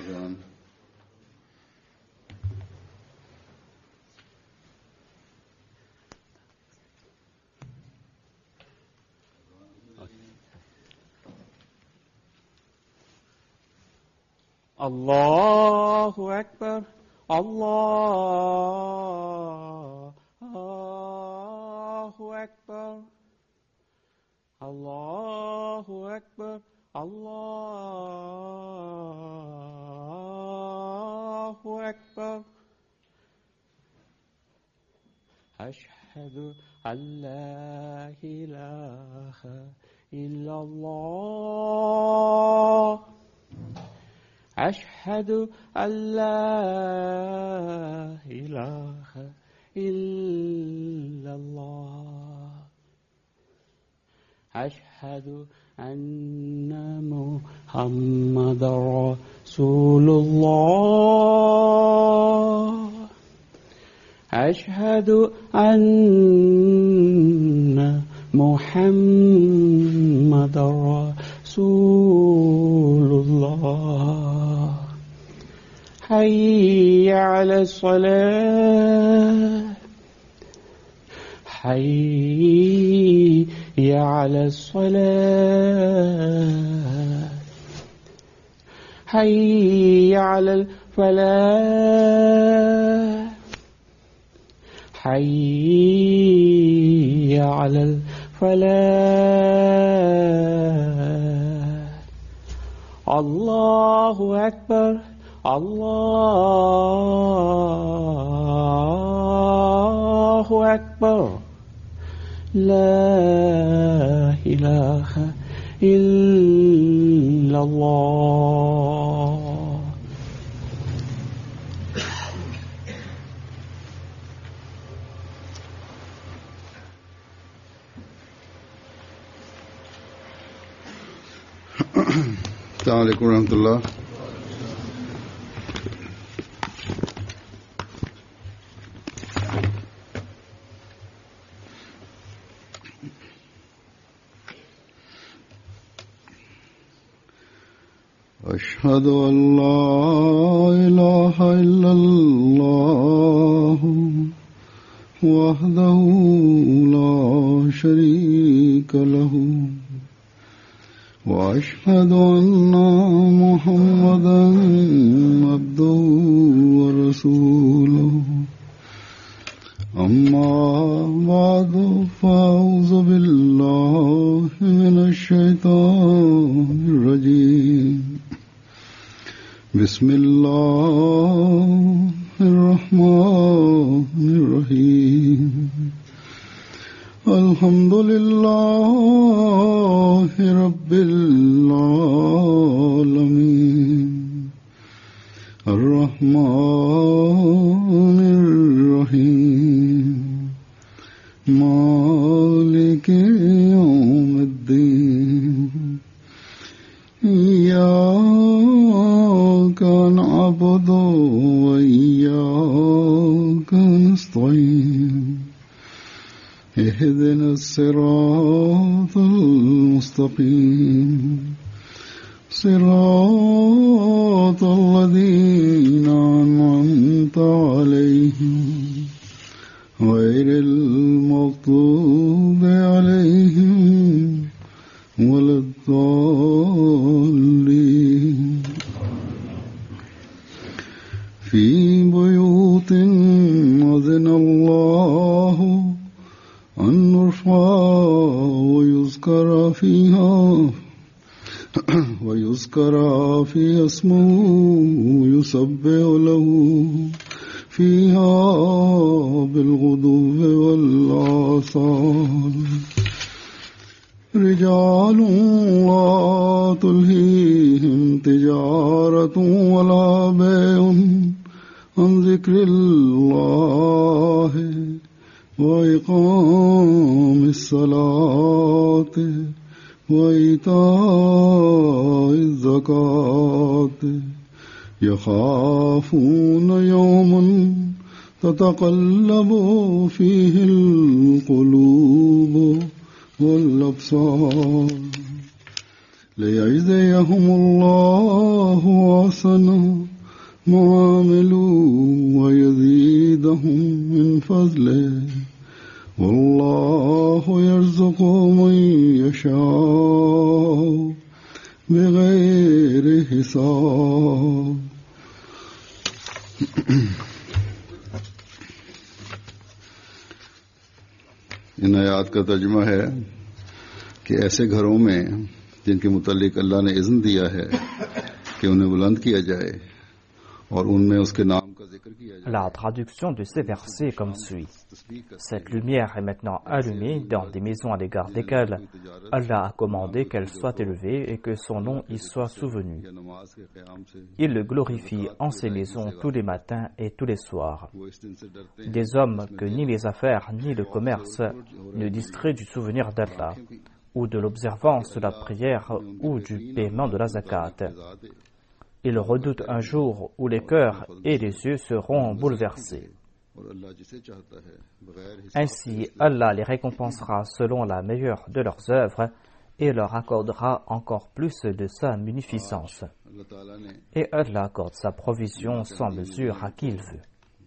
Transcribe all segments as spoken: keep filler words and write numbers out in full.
أذان. الله أكبر. الله أكبر. الله أكبر. الله أكبر. أشهد أن لا إله إلا الله. أشهد أن لا إله إلا الله. أشهد أن محمد رسول الله. أشهد أن محمد رسول الله. حي على الصلاة. حي على الصلاة. حي على الفلاح. حي على الفلاح. الله أكبر. الله أكبر. لا إله إلا الله. السلام عليكم ورحمة الله. أشهد أن لا إله إلا الله وحده لا شريك له وأشهد أن محمدا عبده ورسوله. أما بعد فأعوذ بالله من الشيطان الرجيم. بسم الله الرحمن الرحيم. الحمد لله رب العالمين. الرحمن الرحيم. مالك يوم الدين. إياك نعبد وإياك نستعين. اهدنا الصراط المستقيم. صراط الذين أنعمت عليهم غير المغضوب عليهم ولا الضالين. في بيوت أذن الله أن نرفع ويذكر فيها ويذكر في اسمه يسبح له فيها بالغدو والآصال. رجال لا تلهيهم تجارة ولا بيع عن ذكر الله وإقام الصلاة وإيتاء الزكاة. يخافون يوما تتقلب فيه القلوب والأبصار. ليجزيهم الله أحسن ما عملوا ويزيدهم من فضله والله يرزق من يشاء بغير حساب. इन आयात का तर्जुमा है कि ऐसे घरों में जिनके मुतालिक अल्लाह ने इज़्न दिया है कि उन्हें बुलंद किया जाए और उनमें उसके नाम का जिक्र किया जाए. La traduction de ces versets est comme suit. Cette lumière est maintenant allumée dans des maisons à l'égard desquelles Allah a commandé qu'elle soit élevée et que son nom y soit souvenu. Il le glorifie en ces maisons tous les matins et tous les soirs. Des hommes que ni les affaires ni le commerce ne distraient du souvenir d'Allah, ou de l'observance de la prière ou du paiement de la zakat. Ils redoutent un jour où les cœurs et les yeux seront bouleversés. Ainsi, Allah les récompensera selon la meilleure de leurs œuvres et leur accordera encore plus de sa munificence. Et Allah accorde sa provision sans mesure à qui il veut.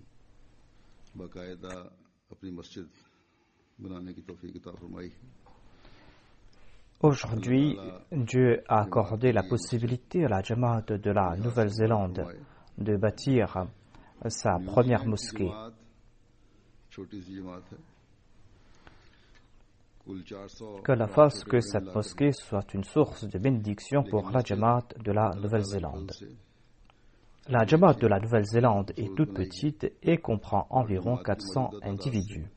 Aujourd'hui, Dieu a accordé la possibilité à la Jamaat de la Nouvelle-Zélande de bâtir sa première mosquée. Qu'Allah fasse que cette mosquée soit une source de bénédiction pour la Jamaat de la Nouvelle-Zélande. La Jamaat de la Nouvelle-Zélande est toute petite et comprend environ quatre cents individus.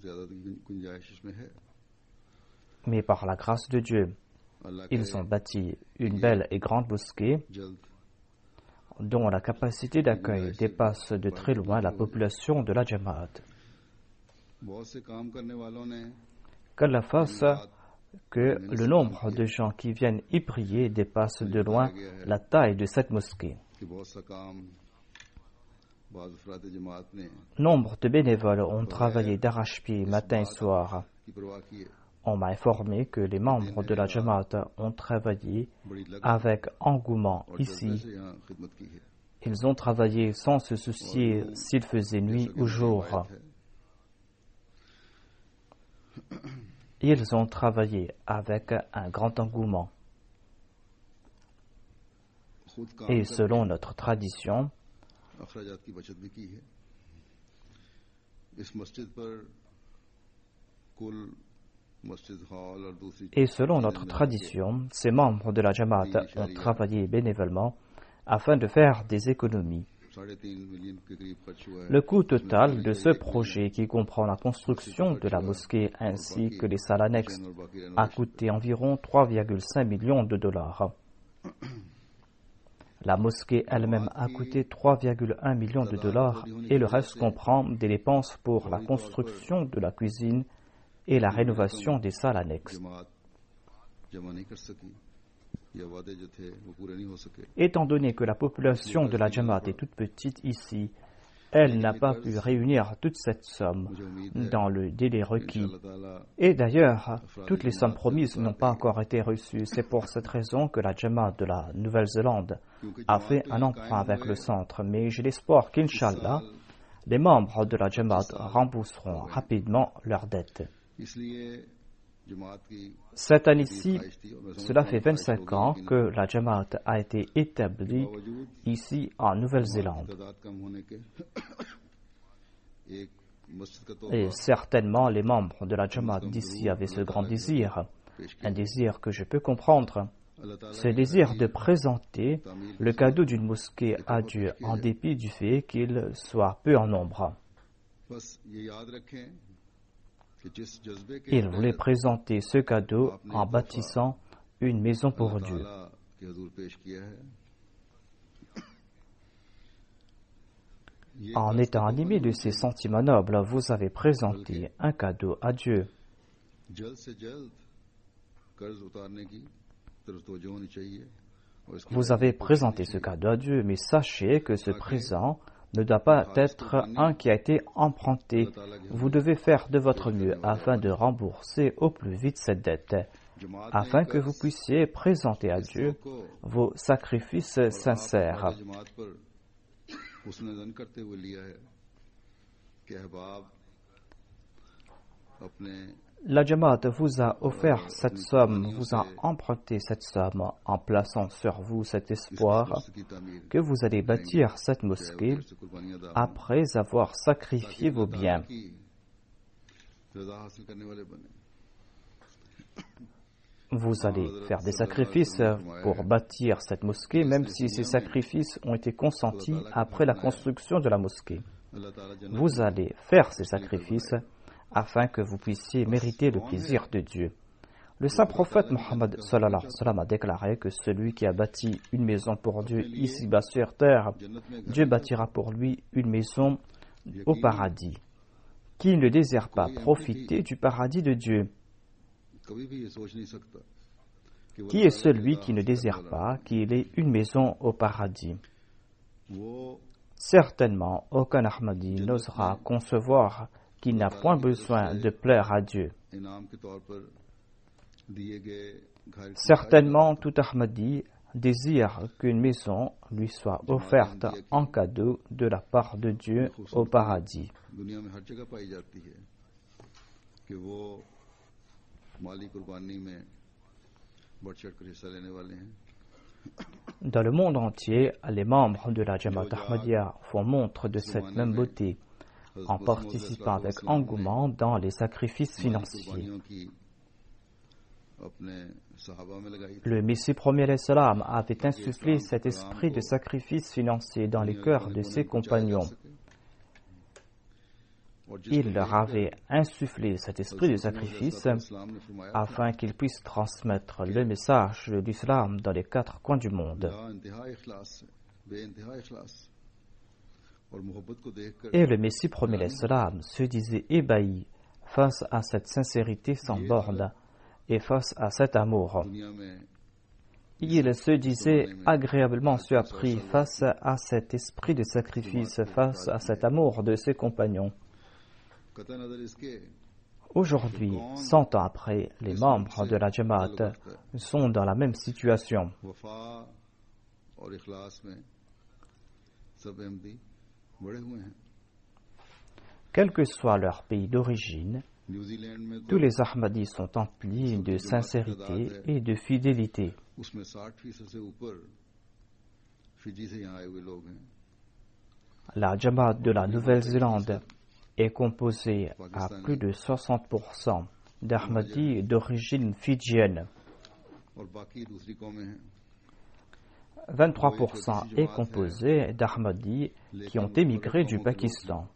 Mais par la grâce de Dieu, ils ont bâti une belle et grande mosquée dont la capacité d'accueil dépasse de très loin la population de la Jamaat. Qu'Allah fasse que le nombre de gens qui viennent y prier dépasse de loin la taille de cette mosquée. Nombre de bénévoles ont travaillé d'arrache-pied matin et soir. On m'a informé que les membres de la Jamaat ont travaillé avec engouement ici. Ils ont travaillé sans se soucier s'il faisait nuit ou jour. Ils ont travaillé avec un grand engouement. Et selon notre tradition, Et selon notre tradition, ces membres de la Jamaat ont travaillé bénévolement afin de faire des économies. Le coût total de ce projet, qui comprend la construction de la mosquée ainsi que les salles annexes, a coûté environ trois virgule cinq millions de dollars. La mosquée elle-même a coûté trois virgule un millions de dollars et le reste comprend des dépenses pour la construction de la cuisine et la rénovation des salles annexes. Étant donné que la population de la Jamaat est toute petite ici, elle n'a pas pu réunir toute cette somme dans le délai requis. Et d'ailleurs, toutes les sommes promises n'ont pas encore été reçues. C'est pour cette raison que la Jamaat de la Nouvelle-Zélande a fait un emprunt avec le centre. Mais j'ai l'espoir qu'Inch'Allah, les membres de la Jamaat rembourseront rapidement leurs dettes. Cette année-ci, cela fait vingt-cinq ans que la Jamaat a été établie ici en Nouvelle-Zélande. Et certainement, les membres de la Jamaat d'ici avaient ce grand désir, un désir que je peux comprendre, ce désir de présenter le cadeau d'une mosquée à Dieu en dépit du fait qu'il soit peu en nombre. Il voulait présenter ce cadeau en bâtissant une maison pour Dieu. En étant animé de ces sentiments nobles, vous avez présenté un cadeau à Dieu. Vous avez présenté ce cadeau à Dieu, mais sachez que ce présent ne doit pas être un qui a été emprunté. Vous devez faire de votre mieux afin de rembourser au plus vite cette dette. afin que vous puissiez présenter à Dieu vos sacrifices sincères. La Jamaat vous a offert cette somme, vous a emprunté cette somme en plaçant sur vous cet espoir que vous allez bâtir cette mosquée après avoir sacrifié vos biens. Vous allez faire des sacrifices pour bâtir cette mosquée, même si ces sacrifices ont été consentis après la construction de la mosquée. Vous allez faire ces sacrifices afin que vous puissiez mériter le plaisir de Dieu. Le saint prophète Mohammed sallallahu alayhi wa sallam a déclaré que celui qui a bâti une maison pour Dieu ici-bas sur terre, Dieu bâtira pour lui une maison au paradis. Qui ne désire pas profiter du paradis de Dieu? Qui est celui qui ne désire pas qu'il ait une maison au paradis? Certainement, aucun Ahmadi n'osera concevoir qu'il n'a point besoin de plaire à Dieu. Certainement, tout Ahmadi désire qu'une maison lui soit offerte en cadeau de la part de Dieu au paradis. Dans le monde entier, les membres de la Jamaat Ahmadiyya font montre de cette même beauté en participant avec engouement dans les sacrifices financiers. Le Messie premier alayhi salam avait insufflé cet esprit de sacrifice financier dans les cœurs de ses compagnons. Il leur avait insufflé cet esprit de sacrifice afin qu'ils puissent transmettre le message de l'islam dans les quatre coins du monde. Et le Messie premier alayhi salam se disait ébahi face à cette sincérité sans borne et face à cet amour. Il se disait agréablement surpris face à cet esprit de sacrifice, face à cet amour de ses compagnons. Aujourd'hui, cent ans après, les membres de la Jamaat sont dans la même situation. Quel que soit leur pays d'origine, tous les Ahmadis sont emplis de sincérité et de fidélité. La Jamaat de la Nouvelle-Zélande est composée à plus de soixante pour cent d'Ahmadis d'origine fidjienne. vingt-trois pour cent est composé d'Ahmadis qui ont émigré du Pakistan.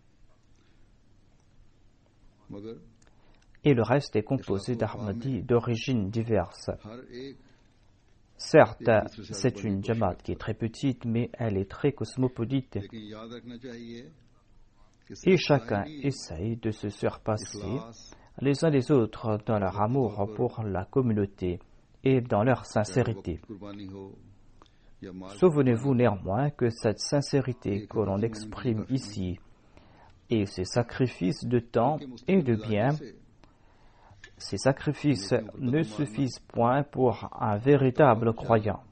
Et le reste est composé d'Ahmadis d'origine diverse. Certes, c'est une Jamaat qui est très petite, mais elle est très cosmopolite. Et chacun essaye de se surpasser les uns les autres dans leur amour pour la communauté et dans leur sincérité. Souvenez-vous néanmoins que cette sincérité que l'on exprime ici et ces sacrifices de temps et de biens, ces sacrifices ne suffisent point pour un véritable croyant.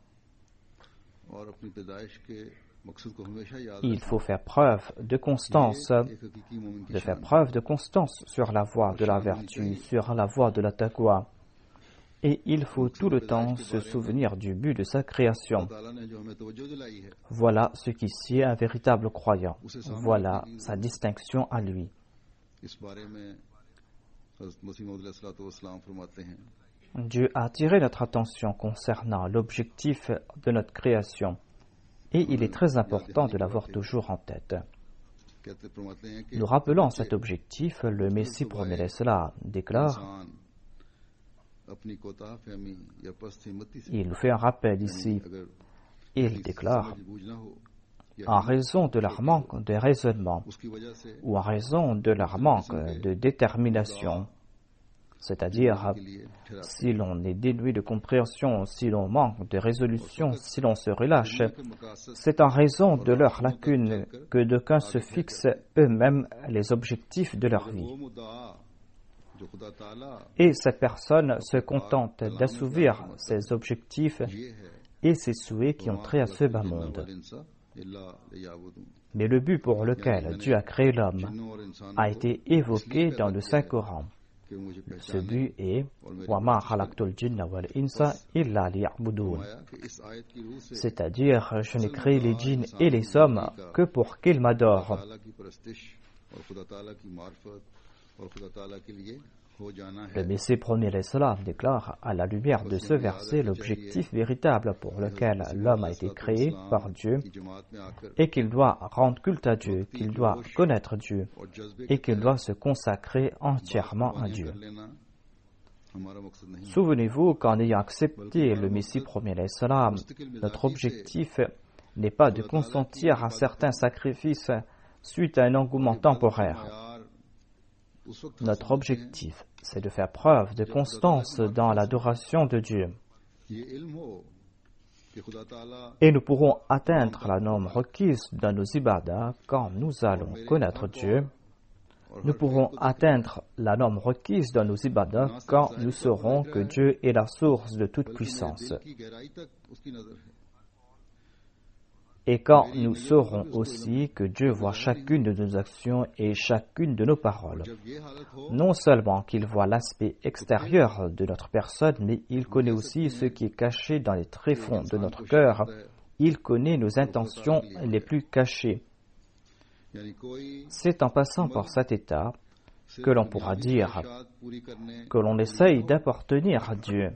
Il faut faire preuve de constance, de faire preuve de constance sur la voie de la vertu, sur la voie de la taqwa. Et il faut tout le temps se souvenir du but de sa création. Voilà ce qui sied un véritable croyant. Voilà sa distinction à lui. Dieu a attiré notre attention concernant l'objectif de notre création. Et il est très important de l'avoir toujours en tête. Nous rappelons cet objectif, le Messie premier alayhi salam déclare, il nous fait un rappel ici, il déclare, en raison de leur manque de raisonnement ou en raison de leur manque de détermination, c'est-à-dire si l'on est dénué de compréhension, si l'on manque de résolution, si l'on se relâche, c'est en raison de leurs lacunes que d'aucuns se fixent eux-mêmes les objectifs de leur vie. Et cette personne se contente d'assouvir ses objectifs et ses souhaits qui ont trait à ce bas monde. Mais le but pour lequel Dieu a créé l'homme a été évoqué dans le Saint-Coran. Ce but est وَمَا خَلَقْتُ الْجِنَّ وَالْإِنسَ إِلَّا لِيَعْبُدُونَ, c'est-à-dire je n'ai créé les djinns et les hommes que pour qu'ils m'adorent. Le Messie premier l'Islam déclare à la lumière de ce verset l'objectif véritable pour lequel l'homme a été créé par Dieu et qu'il doit rendre culte à Dieu, qu'il doit connaître Dieu et qu'il doit se consacrer entièrement à Dieu. Souvenez-vous qu'en ayant accepté le Messie premier l'Islam, notre objectif n'est pas de consentir à certains sacrifices suite à un engouement temporaire. Notre objectif, c'est de faire preuve de constance dans l'adoration de Dieu. Et nous pourrons atteindre la norme requise dans nos ibadas quand nous allons connaître Dieu. Nous pourrons atteindre la norme requise dans nos ibadas quand nous saurons que Dieu est la source de toute puissance. Et quand nous saurons aussi que Dieu voit chacune de nos actions et chacune de nos paroles. Non seulement qu'il voit l'aspect extérieur de notre personne, mais il connaît aussi ce qui est caché dans les tréfonds de notre cœur. Il connaît nos intentions les plus cachées. C'est en passant par cet état que l'on pourra dire que l'on essaye d'appartenir à Dieu.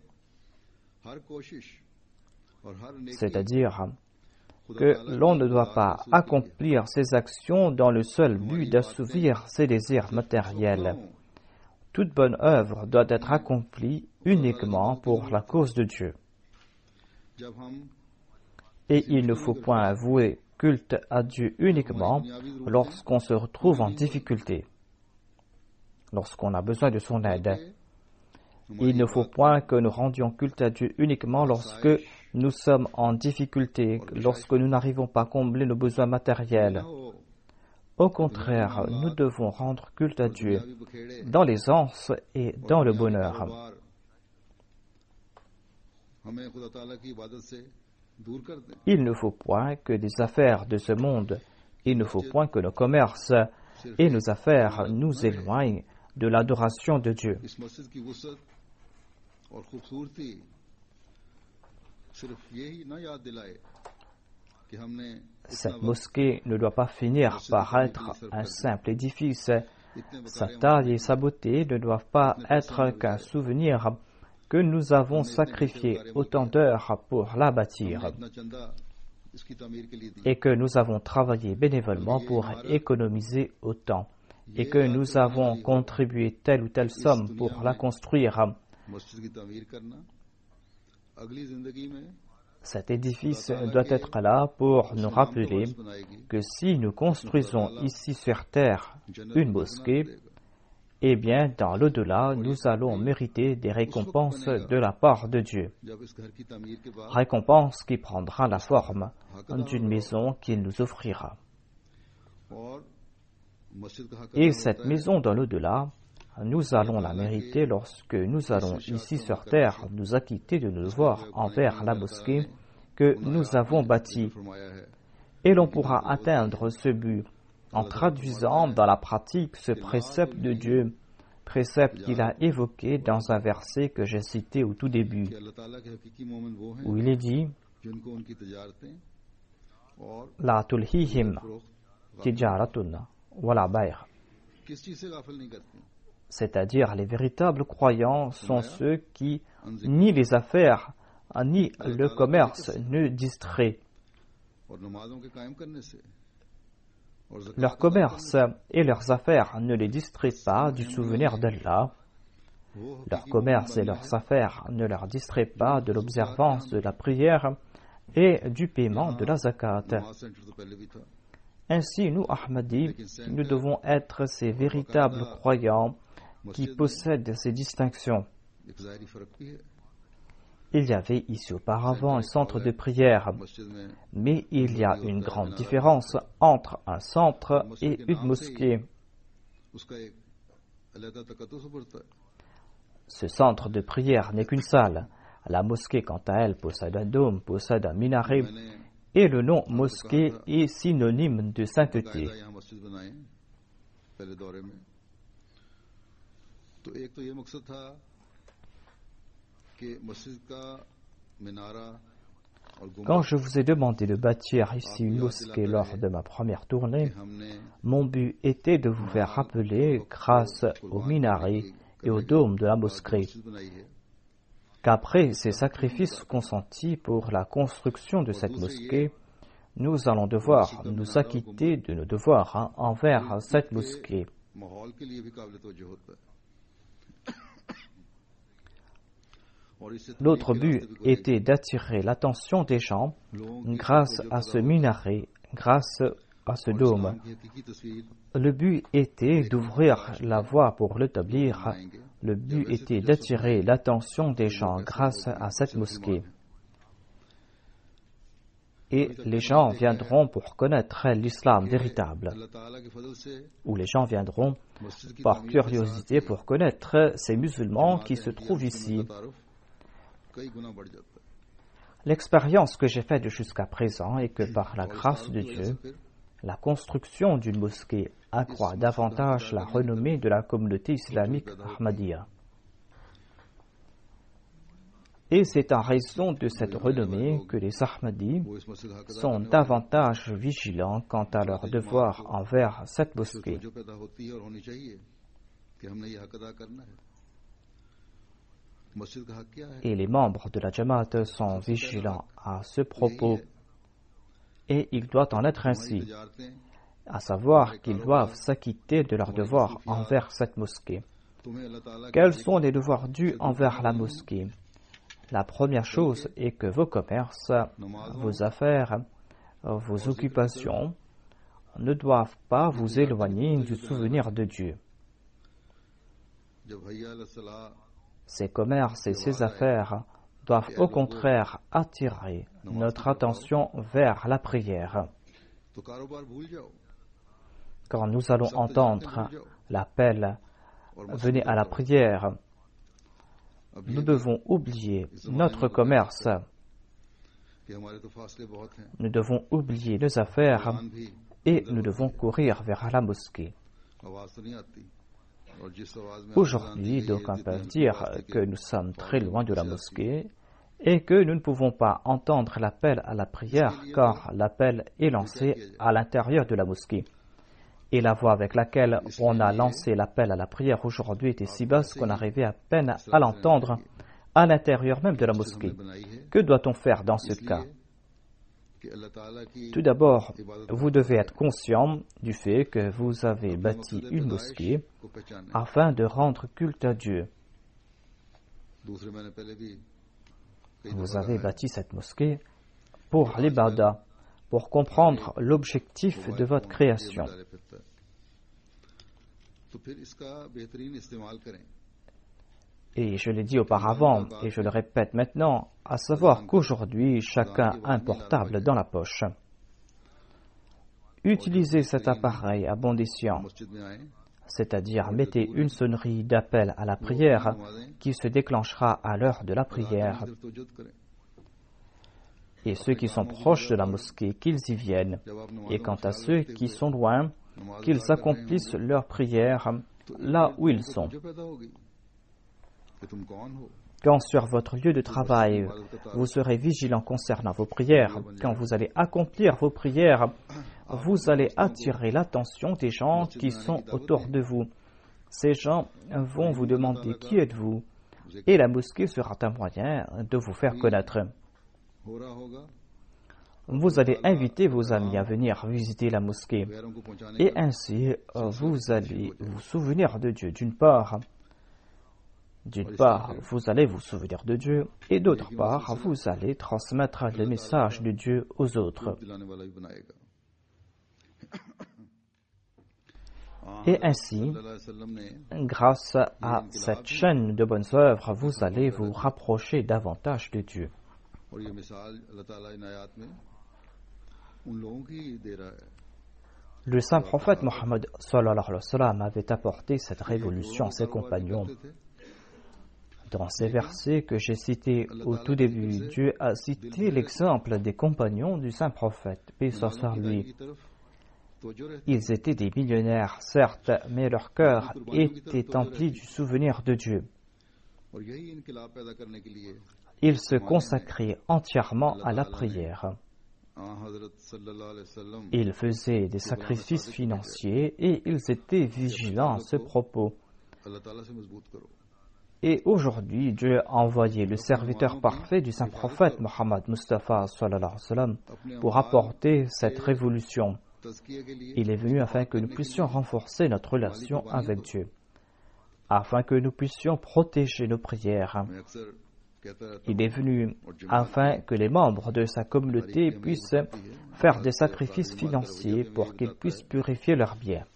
C'est-à-dire que l'on ne doit pas accomplir ses actions dans le seul but d'assouvir ses désirs matériels. Toute bonne œuvre doit être accomplie uniquement pour la cause de Dieu. Et il ne faut point avouer culte à Dieu uniquement lorsqu'on se retrouve en difficulté, lorsqu'on a besoin de son aide. Il ne faut point que nous rendions culte à Dieu uniquement lorsque nous sommes en difficulté, lorsque nous n'arrivons pas à combler nos besoins matériels. Au contraire, nous devons rendre culte à Dieu dans l'aisance et dans le bonheur. Il ne faut point que des affaires de ce monde, il ne faut point que nos commerces et nos affaires nous éloignent de l'adoration de Dieu. Cette mosquée ne doit pas finir par être un simple édifice. Sa taille et sa beauté ne doivent pas être qu'un souvenir que nous avons sacrifié autant d'heures pour la bâtir et que nous avons travaillé bénévolement pour économiser autant et que nous avons contribué telle ou telle somme pour la construire. Cet édifice doit être là pour nous rappeler que si nous construisons ici sur terre une mosquée, eh bien, dans l'au-delà, nous allons mériter des récompenses de la part de Dieu. Récompenses qui prendra la forme d'une maison qu'il nous offrira. Et cette maison dans l'au-delà, nous allons la mériter lorsque nous allons ici sur terre nous acquitter de nos devoirs envers la mosquée que nous avons bâtie. Et l'on pourra atteindre ce but en traduisant dans la pratique ce précepte de Dieu, précepte qu'il a évoqué dans un verset que j'ai cité au tout début, où il est dit « La tulhihim tijaratun wala bay'» c'est-à-dire les véritables croyants sont ceux qui ni les affaires ni le commerce ne distraient. Leur commerce et leurs affaires ne les distraient pas du souvenir d'Allah. Leur commerce et leurs affaires ne leur distraient pas de l'observance de la prière et du paiement de la zakat. Ainsi, nous, Ahmadis, nous devons être ces véritables croyants qui possèdent ces distinctions. Il y avait ici auparavant un centre de prière, mais il y a une grande différence entre un centre et une mosquée. Ce centre de prière n'est qu'une salle. La mosquée, quant à elle, possède un dôme, possède un minaret, et le nom mosquée est synonyme de sainteté. Quand je vous ai demandé de bâtir ici une mosquée lors de ma première tournée, mon but était de vous faire rappeler, grâce au minaret et au dôme de la mosquée, qu'après ces sacrifices consentis pour la construction de cette mosquée, nous allons devoir nous acquitter de nos devoirs hein, envers cette mosquée. L'autre but était d'attirer l'attention des gens grâce à ce minaret, grâce à ce dôme. Le but était d'ouvrir la voie pour l'établir. Le but était d'attirer l'attention des gens grâce à cette mosquée. Et les gens viendront pour connaître l'islam véritable. Ou les gens viendront par curiosité pour connaître ces musulmans qui se trouvent ici. L'expérience que j'ai faite jusqu'à présent est que par la grâce de Dieu, la construction d'une mosquée accroît davantage la renommée de la communauté islamique Ahmadiyya. Et c'est en raison de cette renommée que les Ahmadis sont davantage vigilants quant à leur devoir envers cette mosquée. Et les membres de la Jamaat sont vigilants à ce propos, et il doit en être ainsi, à savoir qu'ils doivent s'acquitter de leurs devoirs envers cette mosquée. Quels sont les devoirs dus envers la mosquée? La première chose est que vos commerces, vos affaires, vos occupations ne doivent pas vous éloigner du souvenir de Dieu. Ces commerces et ces affaires doivent au contraire attirer notre attention vers la prière. Quand nous allons entendre l'appel « Venez à la prière », nous devons oublier notre commerce, nous devons oublier nos affaires et nous devons courir vers la mosquée. Aujourd'hui, d'aucuns peuvent dire que nous sommes très loin de la mosquée et que nous ne pouvons pas entendre l'appel à la prière car l'appel est lancé à l'intérieur de la mosquée. Et la voix avec laquelle on a lancé l'appel à la prière aujourd'hui était si basse qu'on arrivait à peine à l'entendre à l'intérieur même de la mosquée. Que doit-on faire dans ce cas? Tout d'abord, vous devez être conscient du fait que vous avez bâti une mosquée afin de rendre culte à Dieu. Vous avez bâti cette mosquée pour l'ibadah, pour comprendre l'objectif de votre création. Et je l'ai dit auparavant, et je le répète maintenant, à savoir qu'aujourd'hui, chacun a un portable dans la poche. Utilisez cet appareil à bon escient, c'est-à-dire mettez une sonnerie d'appel à la prière qui se déclenchera à l'heure de la prière. Et ceux qui sont proches de la mosquée, qu'ils y viennent. Et quant à ceux qui sont loin, qu'ils accomplissent leur prière là où ils sont. Quand sur votre lieu de travail, vous serez vigilant concernant vos prières, quand vous allez accomplir vos prières, vous allez attirer l'attention des gens qui sont autour de vous. Ces gens vont vous demander qui êtes-vous, et la mosquée sera un moyen de vous faire connaître. Vous allez inviter vos amis à venir visiter la mosquée, et ainsi vous allez vous souvenir de Dieu d'une part. D'une part, vous allez vous souvenir de Dieu, et d'autre part, vous allez transmettre le message de Dieu aux autres. Et ainsi, grâce à cette chaîne de bonnes œuvres, vous allez vous rapprocher davantage de Dieu. Le saint prophète Mohammed sallallahu alayhi wa sallam avait apporté cette révolution à ses compagnons. Dans ces versets que j'ai cités au tout début, Dieu a cité l'exemple des compagnons du saint prophète, paix soit sur lui. Ils étaient des millionnaires, certes, mais leur cœur était empli du souvenir de Dieu. Ils se consacraient entièrement à la prière. Ils faisaient des sacrifices financiers et ils étaient vigilants à ce propos. Et aujourd'hui, Dieu a envoyé le serviteur parfait du saint prophète Mohammed Mustafa sallallahu alayhi wa sallam pour apporter cette révolution. Il est venu afin que nous puissions renforcer notre relation avec Dieu, afin que nous puissions protéger nos prières. Il est venu afin que les membres de sa communauté puissent faire des sacrifices financiers pour qu'ils puissent purifier leurs biens.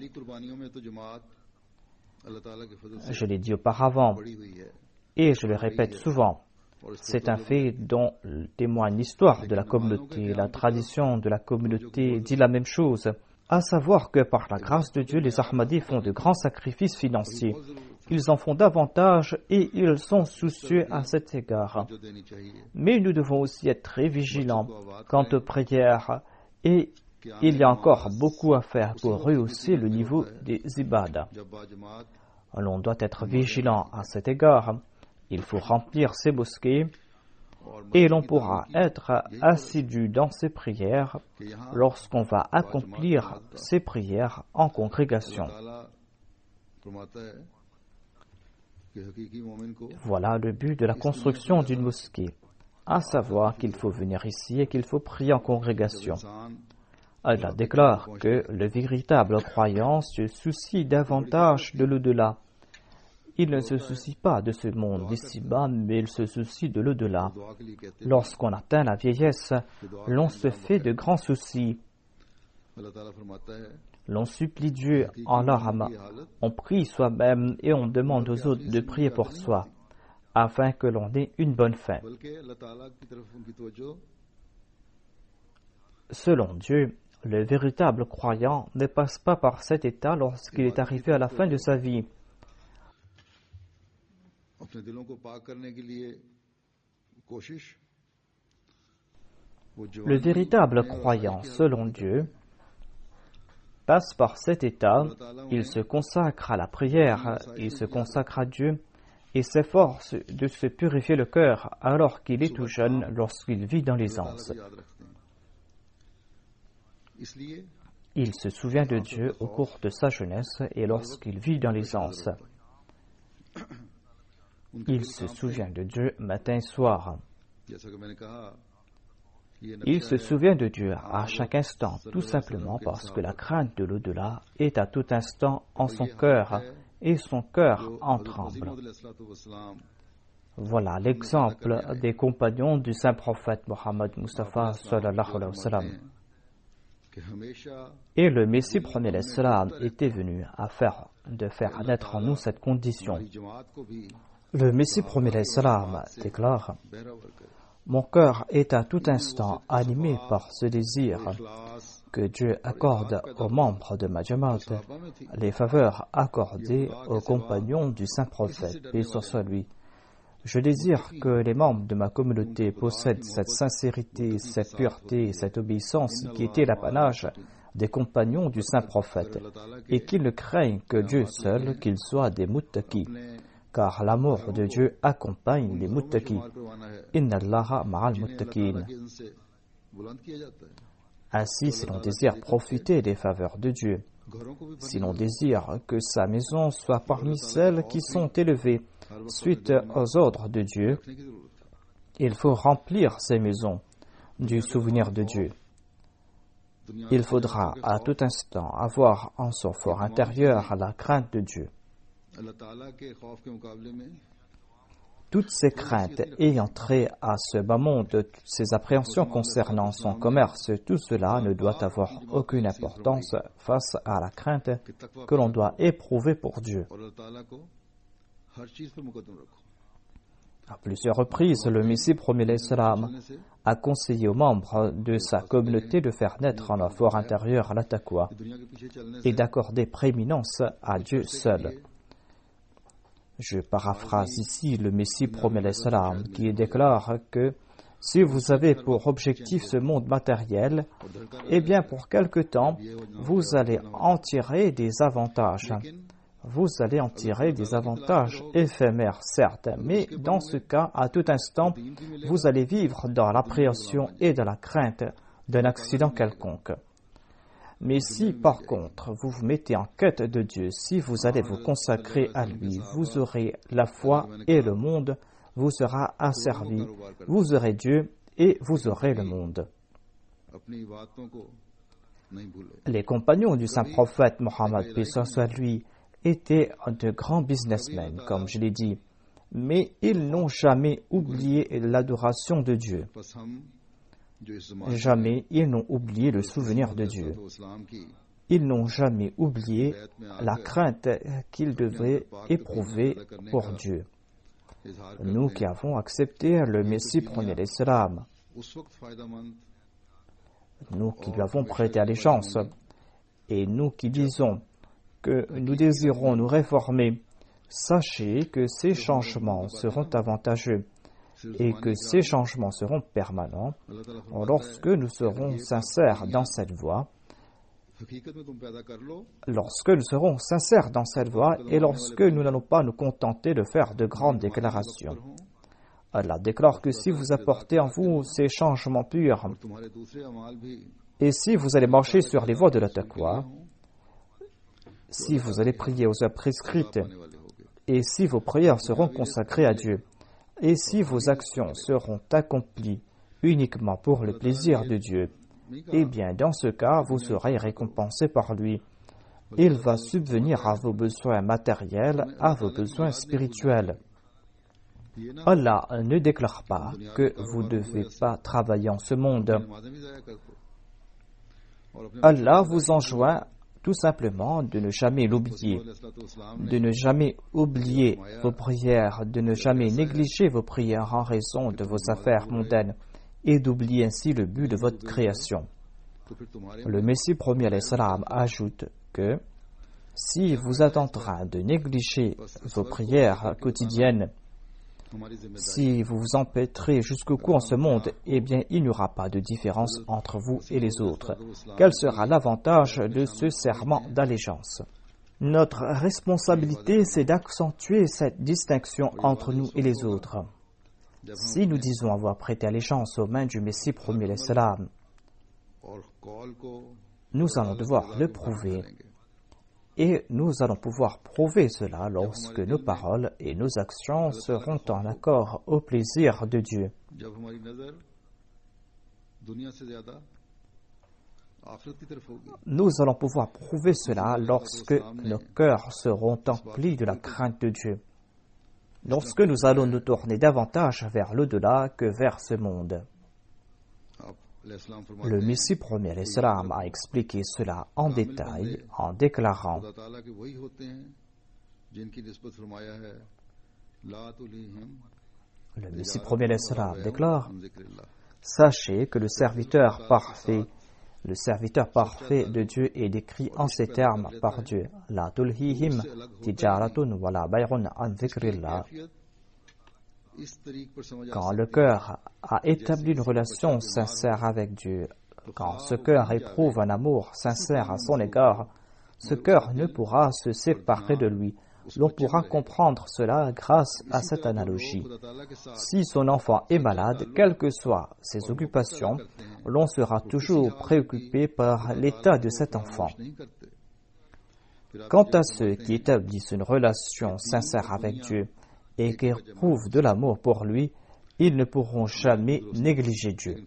Je l'ai dit auparavant et je le répète souvent, c'est un fait dont témoigne l'histoire de la communauté. La tradition de la communauté dit la même chose, à savoir que par la grâce de Dieu, les Ahmadis font de grands sacrifices financiers. Ils en font davantage et ils sont soucieux à cet égard. Mais nous devons aussi être très vigilants quant aux prières et il y a encore beaucoup à faire pour rehausser le niveau des ibadah. L'on doit être vigilant à cet égard. Il faut remplir ses mosquées et l'on pourra être assidu dans ses prières lorsqu'on va accomplir ses prières en congrégation. Voilà le but de la construction d'une mosquée, à savoir qu'il faut venir ici et qu'il faut prier en congrégation. Allah déclare que le véritable croyant se soucie davantage de l'au-delà. Il ne se soucie pas de ce monde d'ici-bas, mais il se soucie de l'au-delà. Lorsqu'on atteint la vieillesse, l'on se fait de grands soucis. L'on supplie Dieu en l'âme, on prie soi-même et on demande aux autres de prier pour soi, afin que l'on ait une bonne fin. Selon Dieu, le véritable croyant ne passe pas par cet état lorsqu'il est arrivé à la fin de sa vie. Le véritable croyant, selon Dieu, passe par cet état, il se consacre à la prière, il se consacre à Dieu et s'efforce de se purifier le cœur alors qu'il est tout jeune lorsqu'il vit dans l'aisance. Il se souvient de Dieu au cours de sa jeunesse et lorsqu'il vit dans l'aisance. Il se souvient de Dieu matin et soir. Il se souvient de Dieu à chaque instant, tout simplement parce que la crainte de l'au-delà est à tout instant en son cœur et son cœur en tremble. Voilà l'exemple des compagnons du saint prophète Mohammed Mustafa sallallahu alayhi wa sallam. Et le Messie premier l'Islam était venu à faire, de faire naître en nous cette condition. Le Messie premier l'Islam déclare: mon cœur est à tout instant animé par ce désir que Dieu accorde aux membres de ma Jamaat, les faveurs accordées aux compagnons du saint prophète, paix soit lui. Je désire que les membres de ma communauté possèdent cette sincérité, cette pureté et cette obéissance qui était l'apanage des compagnons du saint prophète, et qu'ils ne craignent que Dieu seul, qu'ils soient des muttaqis, car l'amour de Dieu accompagne les muttaqis. Inna Allaha ma'al muttaqin. Ainsi, si l'on désire profiter des faveurs de Dieu, si l'on désire que sa maison soit parmi celles qui sont élevées suite aux ordres de Dieu, il faut remplir ces maisons du souvenir de Dieu. Il faudra à tout instant avoir en son fort intérieur la crainte de Dieu. Toutes ces craintes ayant trait à ce bas monde, ces appréhensions concernant son commerce, tout cela ne doit avoir aucune importance face à la crainte que l'on doit éprouver pour Dieu. À plusieurs reprises, le Messie promet l'Islam a conseillé aux membres de sa communauté de faire naître en leur fort intérieur la taqwa et d'accorder prééminence à Dieu seul. Je paraphrase ici le Messie promet l'Islam qui déclare que si vous avez pour objectif ce monde matériel, eh bien pour quelque temps, vous allez en tirer des avantages. Vous allez en tirer des avantages éphémères, certes, mais dans ce cas, à tout instant, vous allez vivre dans l'appréhension et dans la crainte d'un accident quelconque. Mais si, par contre, vous vous mettez en quête de Dieu, si vous allez vous consacrer à lui, vous aurez la foi et le monde vous sera asservi. Vous aurez Dieu et vous aurez le monde. Les compagnons du saint prophète Mohammed, paix soit lui, étaient de grands businessmen, comme je l'ai dit, mais ils n'ont jamais oublié l'adoration de Dieu. Jamais ils n'ont oublié le souvenir de Dieu. Ils n'ont jamais oublié la crainte qu'ils devaient éprouver pour Dieu. Nous qui avons accepté le Messie premier l'Islam, nous qui lui avons prêté allégeance, et nous qui disons que nous désirons nous réformer, sachez que ces changements seront avantageux et que ces changements seront permanents lorsque nous serons sincères dans cette voie, lorsque nous serons sincères dans cette voie et lorsque nous n'allons pas nous contenter de faire de grandes déclarations. Allah déclare que si vous apportez en vous ces changements purs et si vous allez marcher sur les voies de la taqwa, si vous allez prier aux heures prescrites et si vos prières seront consacrées à Dieu et si vos actions seront accomplies uniquement pour le plaisir de Dieu, eh bien, dans ce cas, vous serez récompensé par lui. Il va subvenir à vos besoins matériels, à vos besoins spirituels. Allah ne déclare pas que vous ne devez pas travailler en ce monde. Allah vous enjoint tout simplement de ne jamais l'oublier, de ne jamais oublier vos prières, de ne jamais négliger vos prières en raison de vos affaires mondaines, et d'oublier ainsi le but de votre création. Le Messie premier l'Islam ajoute que si vous êtes en train de négliger vos prières quotidiennes, si vous vous empêtrez jusqu'au cou en ce monde, eh bien il n'y aura pas de différence entre vous et les autres. Quel sera l'avantage de ce serment d'allégeance? Notre responsabilité, c'est d'accentuer cette distinction entre nous et les autres. Si nous disons avoir prêté allégeance aux mains du Messie premier l'Islam, nous allons devoir le prouver. Et nous allons pouvoir prouver cela lorsque nos paroles et nos actions seront en accord au plaisir de Dieu. Nous allons pouvoir prouver cela lorsque nos cœurs seront emplis de la crainte de Dieu. Lorsque nous allons nous tourner davantage vers l'au-delà que vers ce monde. Le Messie premier l'Islam a expliqué cela en détail en déclarant Le Messie premier l'Islam déclare Sachez que le serviteur parfait le serviteur parfait de Dieu est décrit en ces termes par Dieu La tulhihim tijaratun wala bayrun an dhikrillah. Quand le cœur a établi une relation sincère avec Dieu, quand ce cœur éprouve un amour sincère à son égard, ce cœur ne pourra se séparer de lui. L'on pourra comprendre cela grâce à cette analogie. Si son enfant est malade, quelles que soient ses occupations, l'on sera toujours préoccupé par l'état de cet enfant. Quant à ceux qui établissent une relation sincère avec Dieu, et qui éprouvent de l'amour pour lui, ils ne pourront jamais négliger Dieu.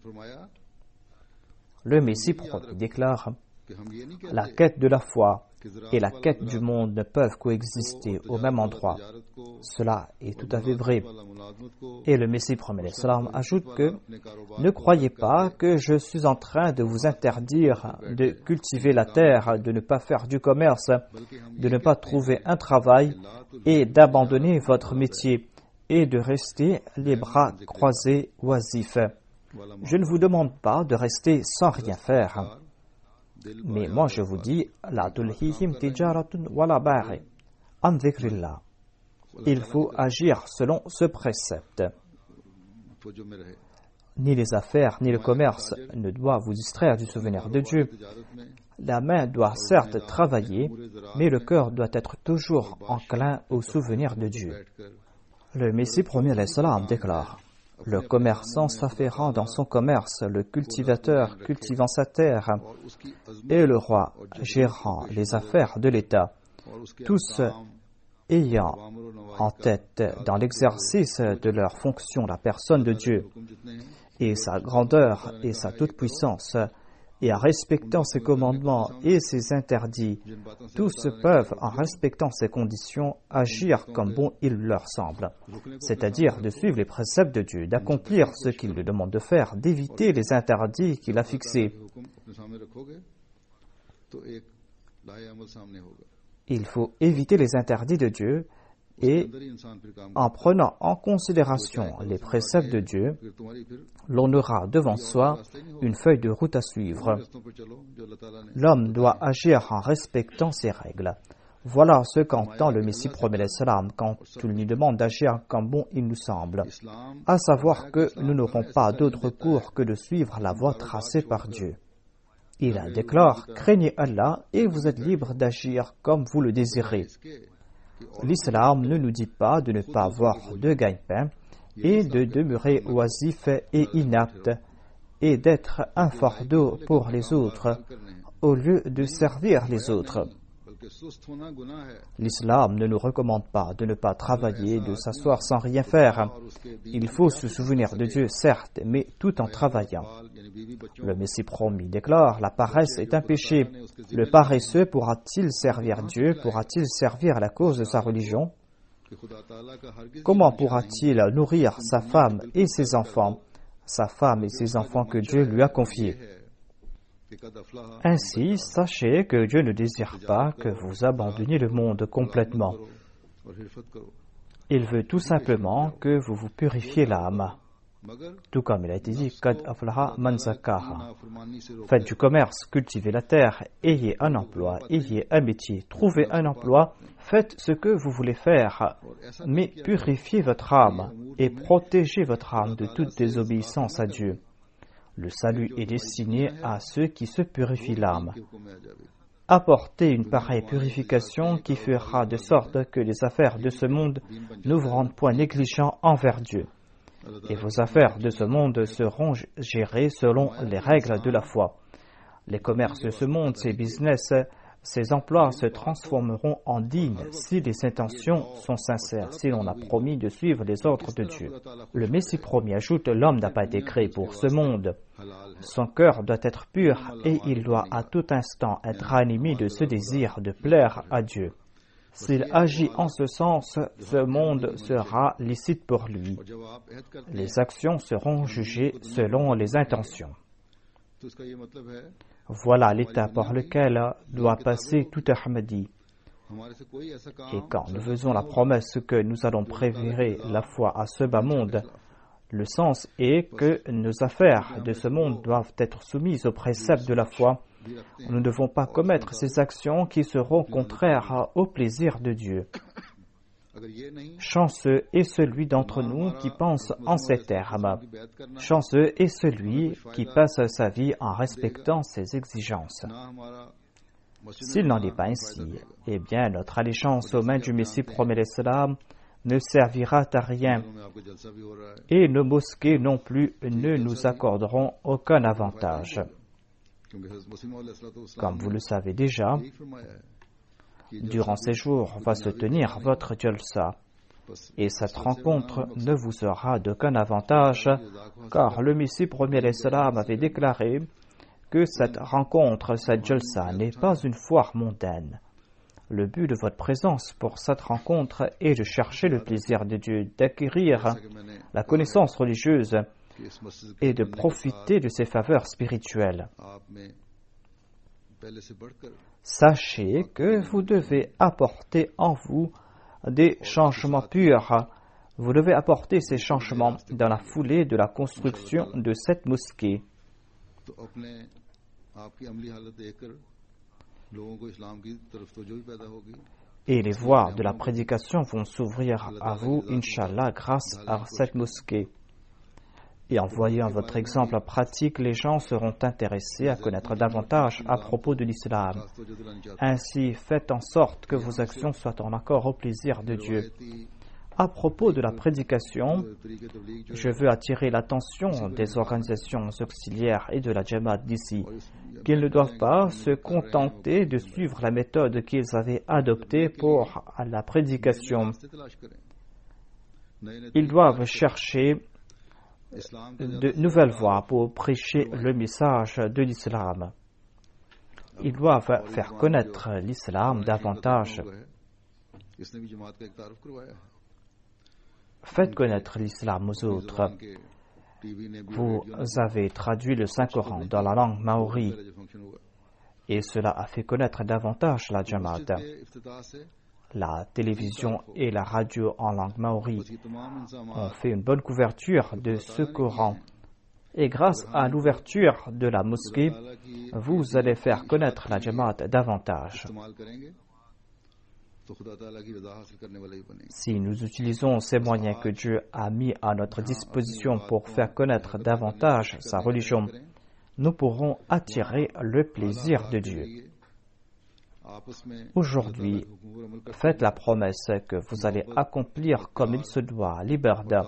Le Messie promis déclare « La quête de la foi et la quête du monde ne peuvent coexister au même endroit. » Cela est tout à fait vrai. Et le Messie promis l'Islam ajoute que « Ne croyez pas que je suis en train de vous interdire de cultiver la terre, de ne pas faire du commerce, de ne pas trouver un travail et d'abandonner votre métier. et de rester les bras croisés oisifs. Je ne vous demande pas de rester sans rien faire. Mais moi je vous dis, la tulhihim tijaratun wala bari an dhikrillah. Il faut agir selon ce précepte. Ni les affaires, ni le commerce ne doivent vous distraire du souvenir de Dieu. La main doit certes travailler, mais le cœur doit être toujours enclin au souvenir de Dieu. Le Messie premier alayhi salam déclare: le commerçant s'affairant dans son commerce, le cultivateur cultivant sa terre, et le roi gérant les affaires de l'État, tous ayant en tête dans l'exercice de leur fonction la personne de Dieu et sa grandeur et sa toute-puissance, et en respectant ses commandements et ses interdits, tous peuvent, en respectant ces conditions, agir comme bon il leur semble, c'est-à-dire de suivre les préceptes de Dieu, d'accomplir ce qu'il lui demande de faire, d'éviter les interdits qu'il a fixés. Il faut éviter les interdits de Dieu et, en prenant en considération les préceptes de Dieu, l'on aura devant soi une feuille de route à suivre. L'homme doit agir en respectant ces règles. Voilà ce qu'entend le Messie premier alayhi salam quand il nous demande d'agir comme bon il nous semble, à savoir que nous n'aurons pas d'autre cours que de suivre la voie tracée par Dieu. Il déclare: craignez Allah et vous êtes libre d'agir comme vous le désirez. L'islam ne nous dit pas de ne pas avoir de gagne-pain et de demeurer oisif et inapte et d'être un fardeau pour les autres au lieu de servir les autres. L'islam ne nous recommande pas de ne pas travailler, de s'asseoir sans rien faire. Il faut se souvenir de Dieu, certes, mais tout en travaillant. Le Messie promis déclare: la paresse est un péché. Le paresseux pourra-t-il servir Dieu? Pourra-t-il servir la cause de sa religion? Comment pourra-t-il nourrir sa femme et ses enfants, sa femme et ses enfants que Dieu lui a confiés? Ainsi, sachez que Dieu ne désire pas que vous abandonniez le monde complètement. Il veut tout simplement que vous vous purifiez l'âme. Tout comme il a été dit: Qad aflaha man zakkaha. Faites du commerce, cultivez la terre, ayez un emploi, ayez un métier, trouvez un emploi, faites ce que vous voulez faire, mais purifiez votre âme et protégez votre âme de toute désobéissance à Dieu. Le salut est destiné à ceux qui se purifient l'âme. Apportez une pareille purification qui fera de sorte que les affaires de ce monde ne vous rendent point négligents envers Dieu. Et vos affaires de ce monde seront gérées selon les règles de la foi. Les commerces de ce monde, ces business, ces emplois se transformeront en dignes si les intentions sont sincères, si l'on a promis de suivre les ordres de Dieu. Le Messie promis ajoute: l'homme n'a pas été créé pour ce monde. Son cœur doit être pur et il doit à tout instant être animé de ce désir de plaire à Dieu. S'il agit en ce sens, ce monde sera licite pour lui. Les actions seront jugées selon les intentions. Voilà l'état par lequel doit passer tout Ahmadi. Et quand nous faisons la promesse que nous allons préférer la foi à ce bas monde, le sens est que nos affaires de ce monde doivent être soumises aux préceptes de la foi. Nous ne devons pas commettre ces actions qui seront contraires au plaisir de Dieu. Chanceux est celui d'entre nous qui pense en ces termes. Chanceux est celui qui passe sa vie en respectant ses exigences. S'il n'en est pas ainsi, eh bien notre allégeance aux mains du Messie promet l'Islam ne servira à rien et nos mosquées non plus ne nous accorderont aucun avantage. Comme vous le savez déjà, durant ces jours va se tenir votre jalsa et cette rencontre ne vous aura d'aucun avantage car le Messie premier alayhi salam avait déclaré que cette rencontre, cette jalsa n'est pas une foire mondaine. Le but de votre présence pour cette rencontre est de chercher le plaisir de Dieu, d'acquérir la connaissance religieuse et de profiter de ses faveurs spirituelles. Sachez que vous devez apporter en vous des changements purs Vous devez apporter ces changements dans la foulée de la construction de cette mosquée. Et les voies de la prédication vont s'ouvrir à vous, Inch'Allah, grâce à cette mosquée. Et en voyant votre exemple pratique, les gens seront intéressés à connaître davantage à propos de l'islam. Ainsi, faites en sorte que vos actions soient en accord au plaisir de Dieu. À propos de la prédication, je veux attirer l'attention des organisations auxiliaires et de la Jamaat d'ici, qu'ils ne doivent pas se contenter de suivre la méthode qu'ils avaient adoptée pour la prédication. Ils doivent chercher de nouvelles voies pour prêcher le message de l'islam. Ils doivent faire connaître l'islam davantage. Faites connaître l'islam aux autres. Vous avez traduit le Saint-Coran dans la langue maori et cela a fait connaître davantage la Jamaat. La télévision et la radio en langue maori ont fait une bonne couverture de ce Coran. Et grâce à l'ouverture de la mosquée, vous allez faire connaître la Jamaat davantage. Si nous utilisons ces moyens que Dieu a mis à notre disposition pour faire connaître davantage sa religion, nous pourrons attirer le plaisir de Dieu. Aujourd'hui, faites la promesse que vous allez accomplir comme il se doit l'ibadah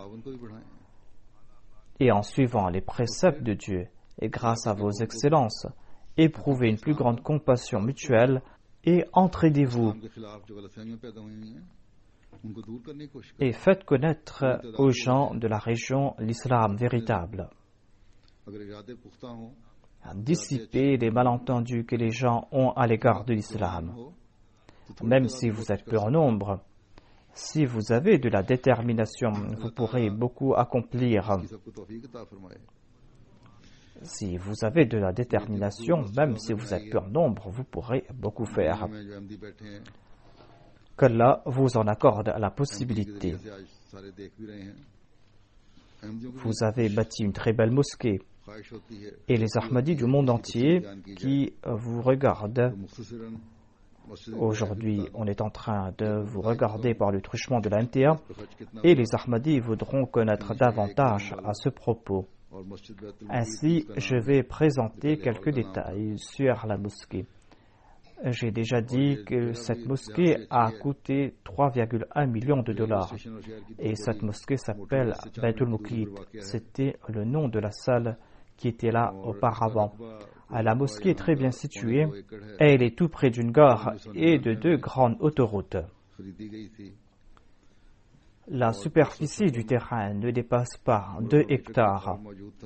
et en suivant les préceptes de Dieu et grâce à vos excellences, éprouvez une plus grande compassion mutuelle et entraidez-vous et faites connaître aux gens de la région l'islam véritable. Dissiper les malentendus que les gens ont à l'égard de l'islam. Même si vous êtes peu en nombre, si vous avez de la détermination, vous pourrez beaucoup accomplir. Si vous avez de la détermination, même si vous êtes peu en nombre, vous pourrez beaucoup faire. Qu'Allah vous en accorde la possibilité. Vous avez bâti une très belle mosquée. Et les Ahmadis du monde entier qui vous regardent, aujourd'hui on est en train de vous regarder par le truchement de la M T A, et les Ahmadis voudront connaître davantage à ce propos. Ainsi, je vais présenter quelques détails sur la mosquée. J'ai déjà dit que cette mosquée a coûté trois virgule un millions de dollars et cette mosquée s'appelle Baitul Muqit. C'était le nom de la salle qui était là auparavant. La mosquée est très bien située et elle est tout près d'une gare et de deux grandes autoroutes. La superficie du terrain ne dépasse pas deux hectares.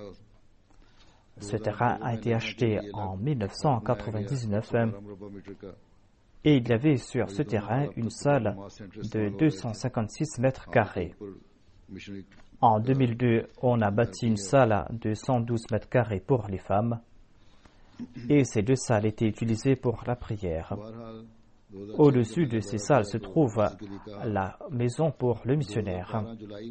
Ce terrain a été acheté en mille neuf cent quatre-vingt-dix-neuf et il y avait sur ce terrain une salle de deux cent cinquante-six mètres carrés. En deux mille deux, on a bâti une salle de cent douze mètres carrés pour les femmes et ces deux salles étaient utilisées pour la prière. Au-dessus de ces salles se trouve la maison pour le missionnaire.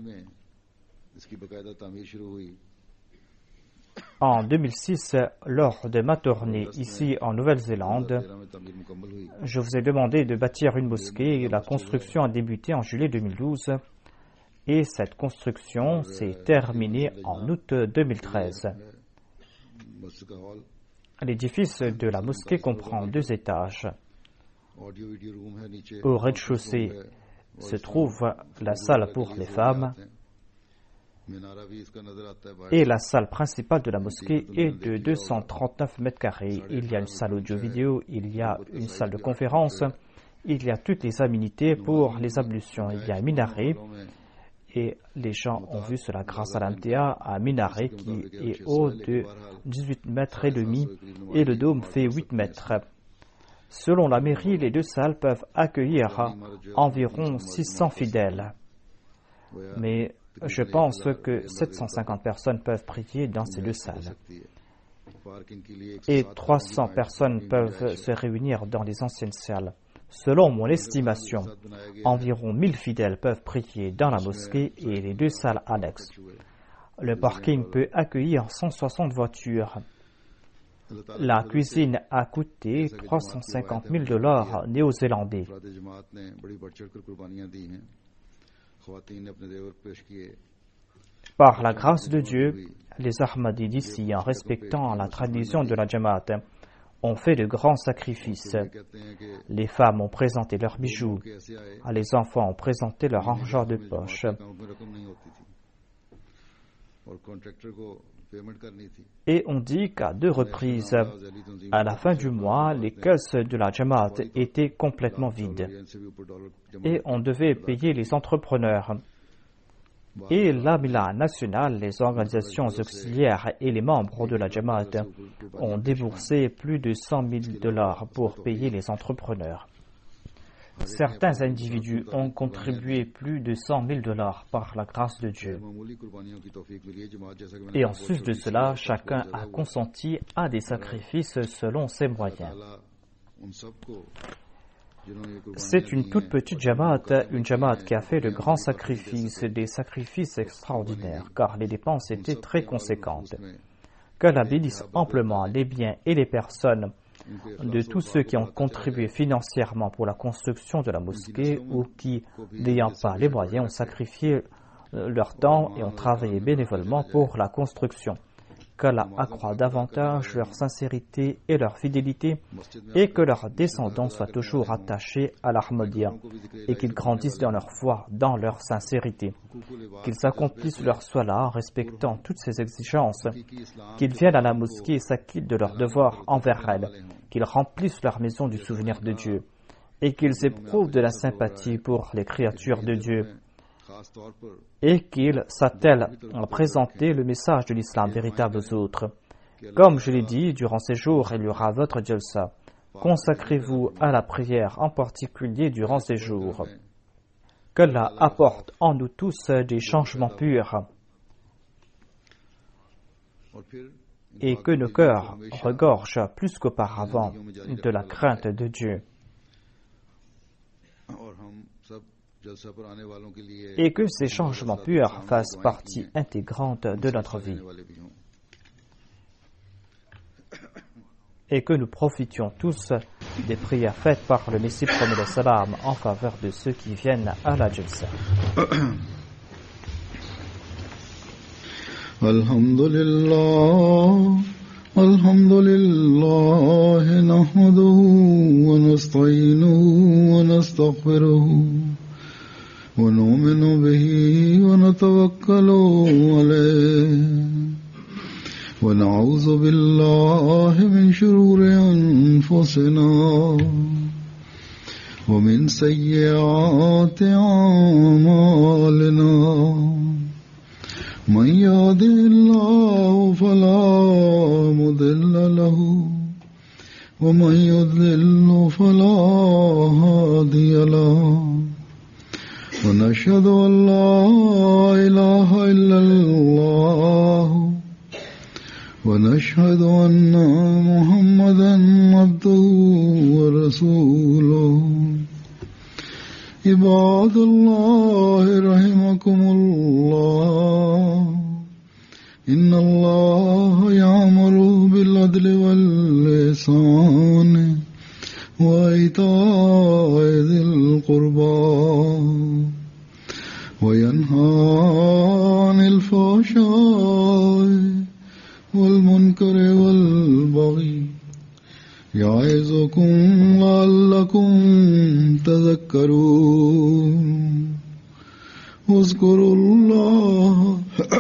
En deux mille six, lors de ma tournée ici en Nouvelle-Zélande, je vous ai demandé de bâtir une mosquée. La construction a débuté en juillet deux mille douze et cette construction s'est terminée en août deux mille treize. L'édifice de la mosquée comprend deux étages. Au rez-de-chaussée se trouve la salle pour les femmes et la salle principale de la mosquée est de deux cent trente-neuf mètres carrés. Il y a une salle audio-vidéo, il y a une salle de conférence, il y a toutes les aménités pour les ablutions. Il y a un minaret et les gens ont vu cela grâce à l'M T A, un minaret qui est haut de dix-huit mètres et demi et le dôme fait huit mètres. Selon la mairie, les deux salles peuvent accueillir environ six cents fidèles. Mais je pense que sept cent cinquante personnes peuvent prier dans ces deux salles. Et trois cents personnes peuvent se réunir dans les anciennes salles. Selon mon estimation, environ mille fidèles peuvent prier dans la mosquée et les deux salles annexes. Le parking peut accueillir cent soixante voitures. La cuisine a coûté trois cent cinquante mille dollars néo-zélandais. Par la grâce de Dieu, les Ahmadis d'ici, en respectant la tradition de la Jamaat, ont fait de grands sacrifices. Les femmes ont présenté leurs bijoux, les enfants ont présenté leur argent de poche. Et on dit qu'à deux reprises, à la fin du mois, les caisses de la Jamaat étaient complètement vides. Et on devait payer les entrepreneurs. Et l'Amila nationale, les organisations auxiliaires et les membres de la Jamaat ont déboursé plus de cent mille dollars pour payer les entrepreneurs. Certains individus ont contribué plus de cent mille dollars par la grâce de Dieu. Et en sus de cela, chacun a consenti à des sacrifices selon ses moyens. C'est une toute petite Jamaat, une Jamaat qui a fait de grands sacrifices, des sacrifices extraordinaires, car les dépenses étaient très conséquentes. Qu'Allah bénisse amplement les biens et les personnes de tous ceux qui ont contribué financièrement pour la construction de la mosquée ou qui, n'ayant pas les moyens, ont sacrifié leur temps et ont travaillé bénévolement pour la construction. Qu'Allah accroît davantage leur sincérité et leur fidélité et que leurs descendants soient toujours attachés à l'Ahmadiyya et qu'ils grandissent dans leur foi, dans leur sincérité, qu'ils accomplissent leur salat en respectant toutes ces exigences, qu'ils viennent à la mosquée et s'acquittent de leurs devoirs envers elle, qu'ils remplissent leur maison du souvenir de Dieu et qu'ils éprouvent de la sympathie pour les créatures de Dieu et qu'ils s'attellent à présenter le message de l'islam véritable aux autres. Comme je l'ai dit, durant ces jours, il y aura votre jalsa. Consacrez-vous à la prière, en particulier durant ces jours. Qu'Allah apporte en nous tous des changements purs et que nos cœurs regorgent plus qu'auparavant de la crainte de Dieu. Et que ces changements purs fassent partie intégrante de notre vie. Et que nous profitions tous des prières faites par le Messie promis de salam en faveur de ceux qui viennent à la jalsa. Alhamdulillah, alhamdulillah, nahmaduhu wa nasta'inuhu wa nastaghfiruhu. ونؤمن به ونتوكل عليه ونعوذ بالله من شرور أنفسنا ومن سيئات أعمالنا من يهده الله فلا مضل له ومن يضلل فلا هادي له ونشهد أن لا إله إلا الله ونشهد أن محمدا عبده ورسوله عباد الله رحمكم الله إن الله يأمر بالعدل والإحسان وإيتاء ذي القربى وينهى عن الفحشاء والمنكر والبغي يعظكم لعلكم تذكرون اذكروا الله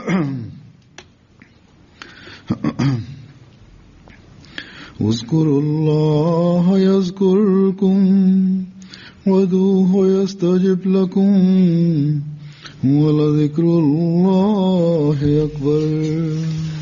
اذكروا الله يذكركم وادعوه يستجب لكم ولذكر الله أكبر